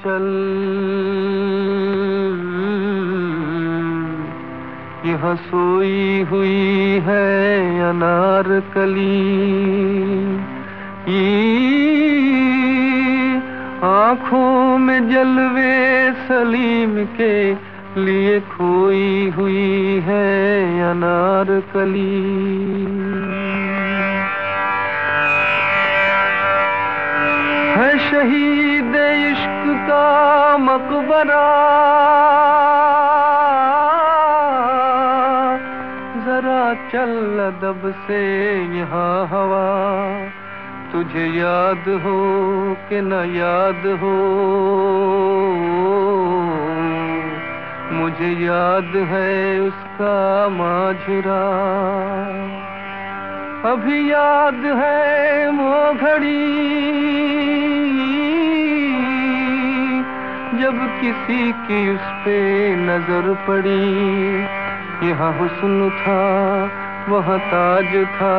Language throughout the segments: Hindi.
चल, यहाँ सोई हुई है अनारकली। आँखों में जलवे सलीम के लिए खोई हुई है अनारकली। है शहीद इश्क का मकबरा, जरा चल अदब से यहाँ हवा। तुझे याद हो कि न याद हो, मुझे याद है उसका माजरा। अभी याद है वो घड़ी जब किसी की उस पे नजर पड़ी। यहाँ हुस्न था वहाँ ताज था,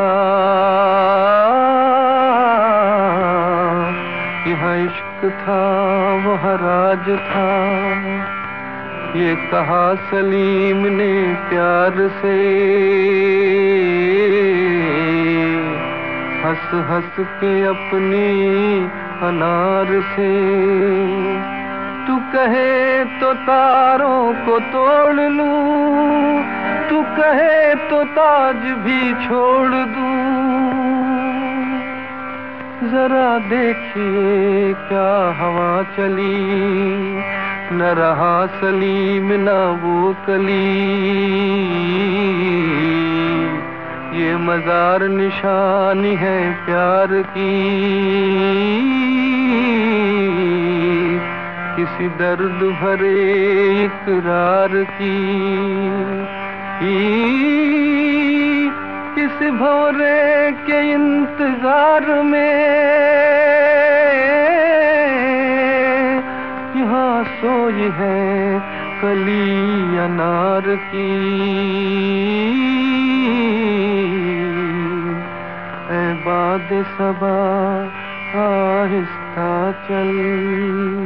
यहाँ इश्क था वहाँ राज था। ये कहा सलीम ने प्यार से, हंस हंस के अपनी अनार से। तू कहे तो तारों को तोड़ लूं, तू कहे तो ताज भी छोड़ दूं। जरा देखिए क्या हवा चली, न रहा सलीम न वो कली। ये मजार निशानी है प्यार की, किसी दर्द भरे इकरार की। इस भंवरे के इंतजार में यहाँ सोई है कली अनार की। ऐ बादे सबा आहिस्ता चल।